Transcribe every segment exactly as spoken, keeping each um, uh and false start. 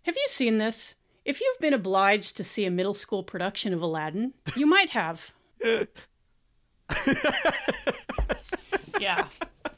Have you seen this? If you've been obliged to see a middle school production of Aladdin, you might have. Yeah.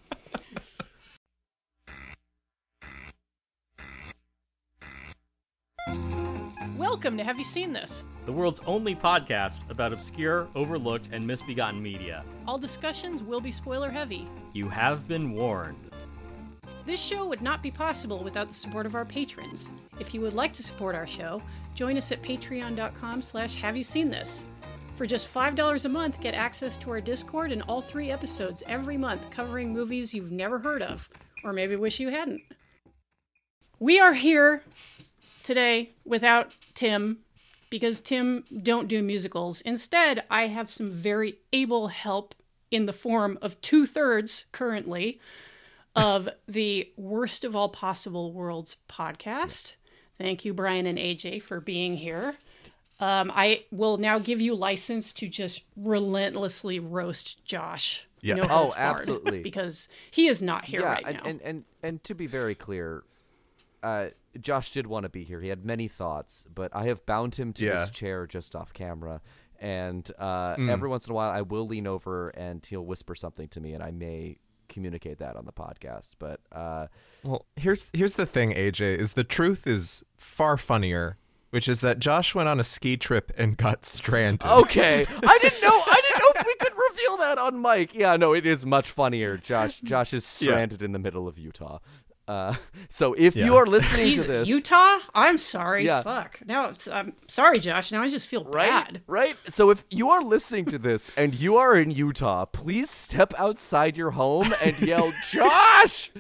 Welcome to Have You Seen This? The world's only podcast about obscure, overlooked, and misbegotten media. All discussions will be spoiler heavy. You have been warned. This show would not be possible without the support of our patrons. If you would like to support our show, join us at patreon.com slash have you seen this. For just five dollars a month, get access to our Discord and all three episodes every month covering movies you've never heard of, or maybe wish you hadn't. We are here today without Tim, because Tim don't do musicals. Instead, I have some very able help in the form of two-thirds currently of the Worst of All Possible Worlds podcast. Thank you, Brian and A J, for being here. Um, I will now give you license to just relentlessly roast Josh. Yeah. No Oh, holds barred, absolutely. Because he is not here yeah, right and, now. and, and, and to be very clear, uh, Josh did want to be here. He had many thoughts, but I have bound him to Yeah. his chair just off camera. And uh, Mm. every once in a while, I will lean over and he'll whisper something to me, and I may communicate that on the podcast. But uh, Well, here's here's the thing, A J, is the truth is far funnier, which is that Josh went on a ski trip and got stranded. okay, I didn't know. I didn't know if we could reveal that on mic. Yeah, no, it is much funnier. Josh, Josh is stranded in the middle of Utah. Uh, so if Yeah. you are listening Jeez, to this, Utah? I'm sorry. Yeah. Fuck. Now, it's, I'm sorry, Josh. Now I just feel Right, bad. right. So if you are listening to this and you are in Utah, please step outside your home and yell, "Josh!"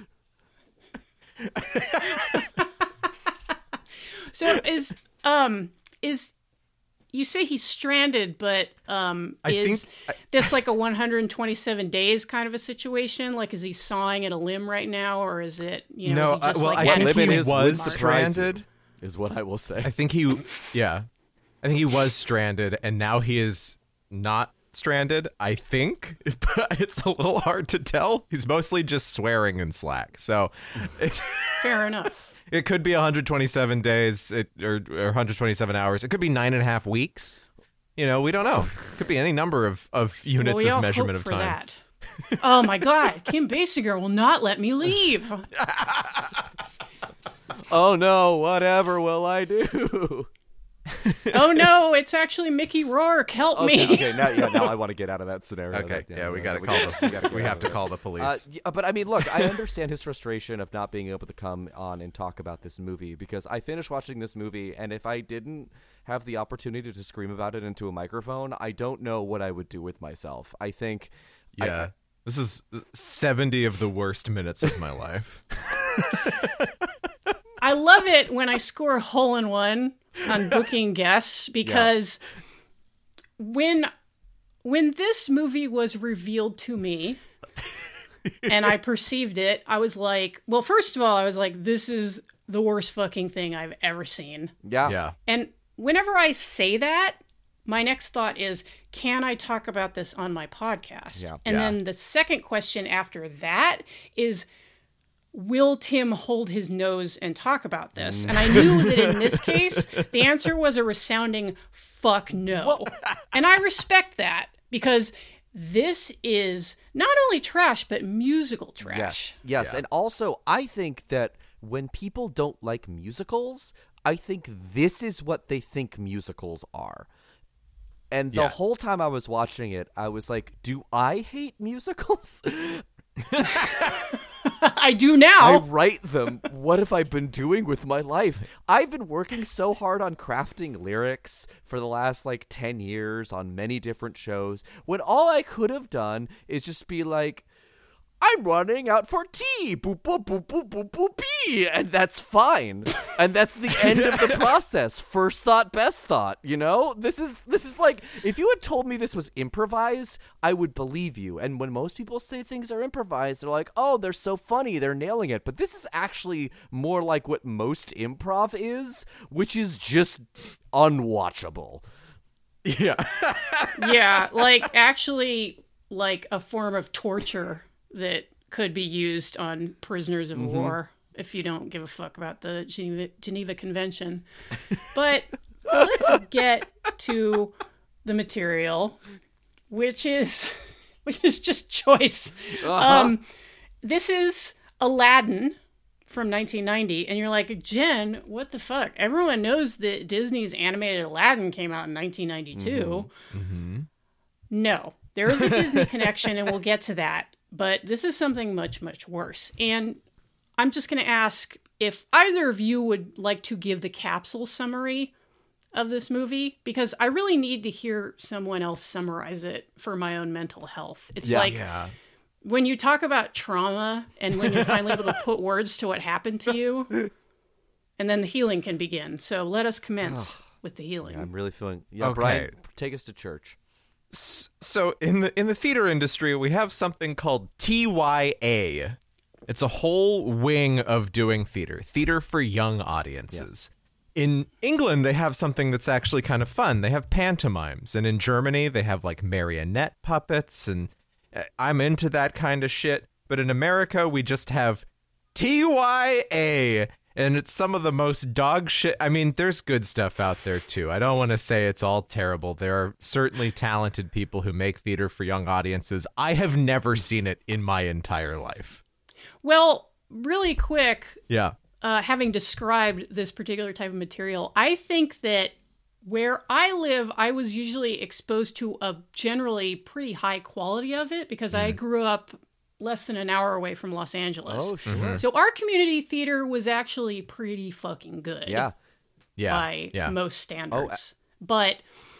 So is um is you say he's stranded, but um I is think I- this like a one hundred twenty-seven days kind of a situation? Like, is he sawing at a limb right now, or is it you know? no, is he just I, well, like I What think limit he is would was surprise you. stranded. Is what I will say. I think he, yeah, I think he was stranded, and now he is not stranded. I think, but it's a little hard to tell. He's mostly just swearing in Slack, so it, fair enough? it could be one hundred twenty-seven days, it, or, or one hundred twenty-seven hours. It could be nine and a half weeks. You know, we don't know. It could be any number of of units well, we all of measurement hope of for time. that. Oh my God, Kim Basinger will not let me leave. Oh no! Whatever will I do? Oh no, it's actually Mickey Rourke. Help Okay, me. okay. Now, yeah, now I want to get out of that scenario. Okay, Like, yeah, we no, gotta no, call gotta- the we gotta get we out have of to it. call the Uh, police. yeah, but I mean, look, I understand his frustration of not being able to come on and talk about this movie, because I finished watching this movie, and if I didn't have the opportunity to scream about it into a microphone, I don't know what I would do with myself. I think, I- Yeah. This is seventy of the worst minutes of my life. I love it when I score a hole in one on booking guests, because when when this movie was revealed to me and I perceived it, I was like, well, first of all, I was like, this is the worst fucking thing I've ever seen. yeah, Yeah. And whenever I say that, my next thought is, can I talk about this on my podcast? Yeah. And Yeah. then the second question after that is, will Tim hold his nose and talk about this? And I knew that in this case, the answer was a resounding fuck no. And I respect that, because this is not only trash, but musical trash. Yes, yes, Yeah. and also I think that when people don't like musicals, I think this is what they think musicals are. And the Yeah. whole time I was watching it, I was like, do I hate musicals? I do I now. write them. What have I been doing with my life? I've been working so hard on crafting lyrics for the last like ten years on many different shows, when all I could have done is just be like, I'm running out for tea, boop, boop, boop, boop, boop, boop, pee, and that's fine. And that's the end of the process. First thought, best thought, you know? This is this is like, if you had told me this was improvised, I would believe you. And when most people say things are improvised, they're like, oh, they're so funny, they're nailing it. But this is actually more like what most improv is, which is just unwatchable. Yeah. Yeah, like actually like a form of torture that could be used on prisoners of war. if you don't give a fuck about the Geneva, Geneva Convention. But let's get to the material, which is which is just choice. Uh-huh. Um, this is Aladdin from nineteen ninety, and you're like, Jen, what the fuck? Everyone knows that Disney's animated Aladdin came out in nineteen ninety-two. Mm-hmm. Mm-hmm. No, there is a Disney connection, and we'll get to that. But this is something much, much worse. And I'm just going to ask if either of you would like to give the capsule summary of this movie, because I really need to hear someone else summarize it for my own mental health. It's Yeah. like Yeah. when you talk about trauma and when you're finally able to put words to what happened to you, and then the healing can begin. So let us commence with the healing. Yeah, I'm really feeling. Yeah, Okay. Brian, take us to church. So in the in the theater industry, we have something called T Y A. It's a whole wing of doing theater, theater for young audiences. In England, they have something that's actually kind of fun. They have pantomimes, and in Germany, they have like marionette puppets, and I'm into that kind of shit. But in America, we just have T Y A. And it's some of the most dog shit. I mean, there's good stuff out there, too. I don't want to say it's all terrible. There are certainly talented people who make theater for young audiences. I have never seen it in my entire life. Well, really quick, Yeah. uh, having described this particular type of material, I think that where I live, I was usually exposed to a generally pretty high quality of it because I grew up less than an hour away from Los Angeles. Oh, sure. So our community theater was actually pretty fucking good. Yeah. Yeah. By yeah. most standards. But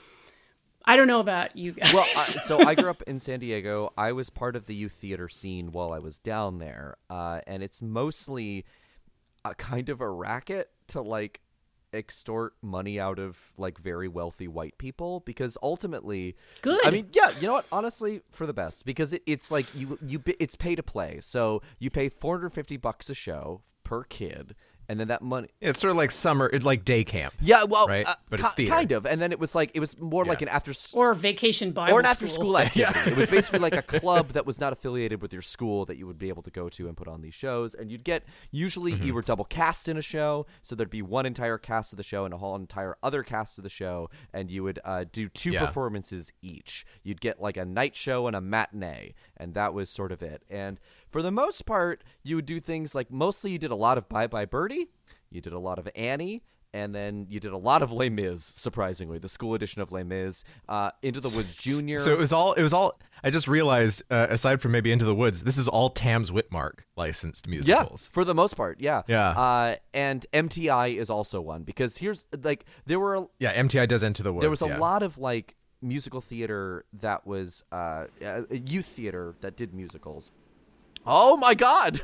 I don't know about you guys. Well, uh, so I grew up in San Diego. I was part of the youth theater scene while I was down there, uh, and it's mostly a kind of a racket to like extort money out of like very wealthy white people, because ultimately, Good. I mean, yeah, you know what? Honestly, for the best, because it, it's like you you it's pay to play. So you pay four hundred fifty bucks a show per kid. And then that money, It's sort of like summer, it's like day camp. yeah, well, Right? uh, But ki- it's theater. kind of. And then it was like it was more like Yeah. an after s- or vacation Bible or an after school. school activity. It was basically like a club that was not affiliated with your school that you would be able to go to and put on these shows. And you'd get, usually Mm-hmm. you were double cast in a show, so there'd be one entire cast of the show and a whole entire other cast of the show, and you would uh, do two Yeah. performances each. You'd get like a night show and a matinee, and that was sort of it. And for the most part, you would do things like, mostly you did a lot of Bye Bye Birdie, you did a lot of Annie, and then you did a lot of Les Mis, surprisingly, the school edition of Les Mis, uh, Into the Woods Junior. So it was all, it was all, I just realized, uh, aside from maybe Into the Woods, this is all Tams Whitmark licensed Yeah, musicals. for the most part, yeah. Yeah. Uh, and M T I is also one, because here's, like, there were, a- Yeah, M T I does Into the Woods. there was a yeah. lot of, like, musical theater that was, uh, uh, youth theater that did musicals. Oh, my God!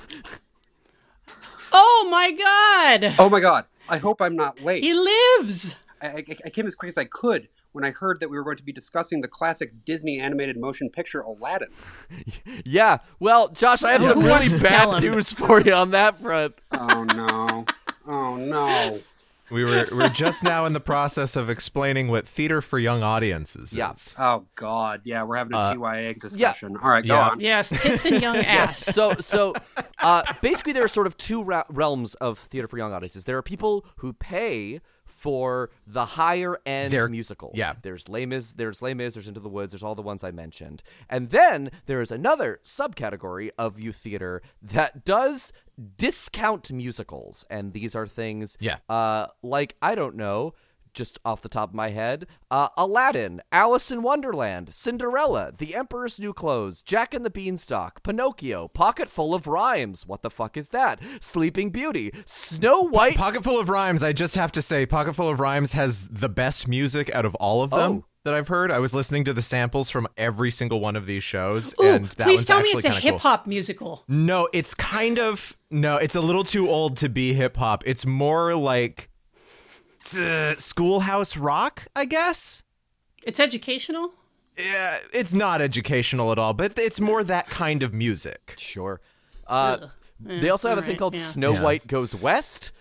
Oh my God! Oh my God! I hope I'm not late. He lives! I, I, I came as quick as I could when I heard that we were going to be discussing the classic Disney animated motion picture Aladdin. Yeah, well, Josh, I have Who some wants really to tell bad him? news for you on that front. Oh no! Oh no! We were we're just now in the process of explaining what theater for young audiences Yeah. is. Oh God! Yeah, we're having a Uh, T Y A discussion. All right, go yeah. on. Yes, tits and young ass. So, so uh, basically, there are sort of two ra- realms of theater for young audiences. There are people who pay for the higher end They're- musicals. yeah. There's Les Mis, there's Les Mis, there's Into the Woods, there's all the ones I mentioned. And then there is another subcategory of youth theater that does discount musicals. And these are things Yeah. uh, like, I don't know, just off the top of my head, uh, Aladdin, Alice in Wonderland, Cinderella, The Emperor's New Clothes, Jack and the Beanstalk, Pinocchio, Pocket Full of Rhymes, what the fuck is that? Sleeping Beauty, Snow White. Pocket Full of Rhymes, I just have to say, Pocket Full of Rhymes has the best music out of all of them Oh. that I've heard. I was listening to the samples from every single one of these shows, Ooh, and that please one's tell me actually it's a kind of cool. hip hop musical. No, it's kind of no, it's a little too old to be hip hop. It's more like uh, Schoolhouse Rock, I guess. It's educational. Yeah, it's not educational at all, but it's more that kind of music. Sure. Uh, Ugh. they also have a thing alright, called yeah. Snow Yeah. White Goes West.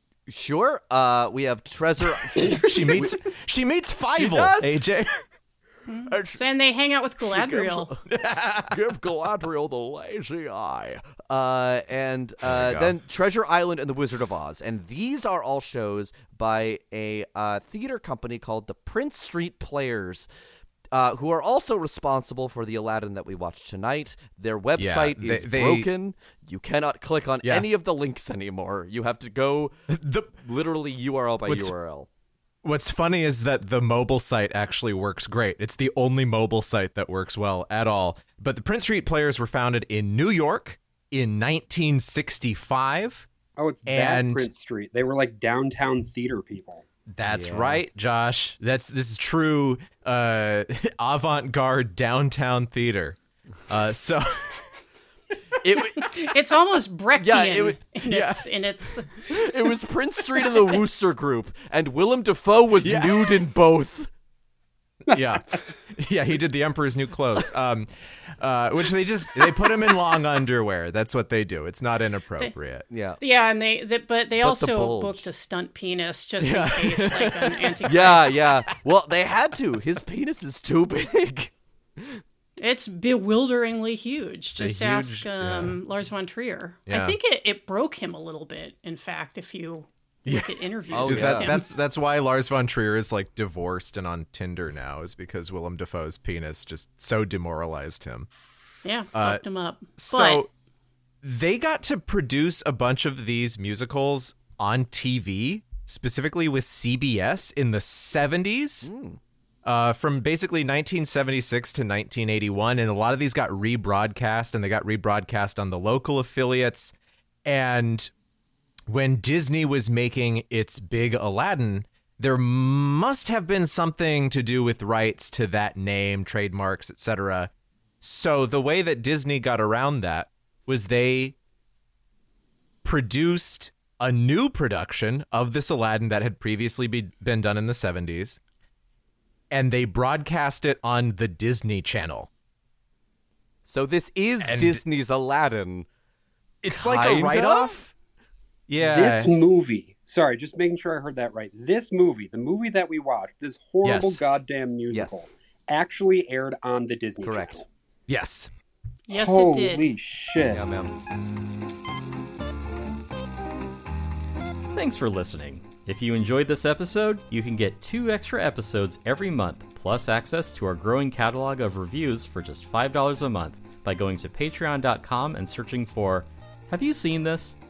Sure. Uh, we have Treasure. She meets she meets Fievel, does? A J. And she- And they hang out with she gives- Galadriel. Give Galadriel the lazy eye. Uh, and uh, you go. then Treasure Island and The Wizard of Oz. And these are all shows by a uh, theater company called the Prince Street Players, uh, who are also responsible for the Aladdin that we watched tonight. Their website they- is they- broken. You cannot click on Yeah. any of the links anymore. You have to go The, literally U R L by What's- U R L. what's funny is that the mobile site actually works great. It's the only mobile site that works well at all. But the Prince Street Players were founded in New York in nineteen sixty-five. Oh, it's And- that Prince Street. They were like downtown theater people. That's Yeah. right, Josh. That's this is true uh, avant-garde downtown theater. Uh, so It, w- It's almost Brechtian Yeah, it would- in, yeah. its, in its. it was Prince Street and the Wooster Group, and Willem Dafoe was Yeah. nude in both. yeah, yeah, he did the Emperor's New Clothes, um, uh, which they just they put him in long underwear. That's what they do. It's not inappropriate. Yeah. Yeah, and they, they but they But the also bulge. booked a stunt penis just Yeah. in case, like an anti. Yeah, yeah. Well, they had to. His penis is too big. It's bewilderingly huge. a Just huge- ask um, Lars von Trier. Yeah. I think it, it broke him a little bit. In fact, if you look at interviews Oh, with Dude, that, him. that's that's why Lars von Trier is like divorced and on Tinder now, is because Willem Dafoe's penis just so demoralized him. yeah, fucked him up. So they got to produce a bunch of these musicals on T V, specifically with C B S in the seventies. Uh, from basically nineteen seventy-six to nineteen eighty-one, and a lot of these got rebroadcast, and they got rebroadcast on the local affiliates. And when Disney was making its big Aladdin, there must have been something to do with rights to that name, trademarks, et cetera. So the way that Disney got around that was they produced a new production of this Aladdin that had previously be, been done in the seventies, and they broadcast it on the Disney Channel. So this is And- Disney's Aladdin. It's like a Kinda? write-off. Yeah. This movie, sorry, just making sure I heard that right. This movie, the movie that we watched, this horrible Yes. goddamn musical, Yes. actually aired on the Disney Correct. Channel. Yes. yes, Holy it did. shit. Yeah, man. Thanks for listening. If you enjoyed this episode, you can get two extra episodes every month, plus access to our growing catalog of reviews for just five dollars a month by going to patreon dot com and searching for Have You Seen This?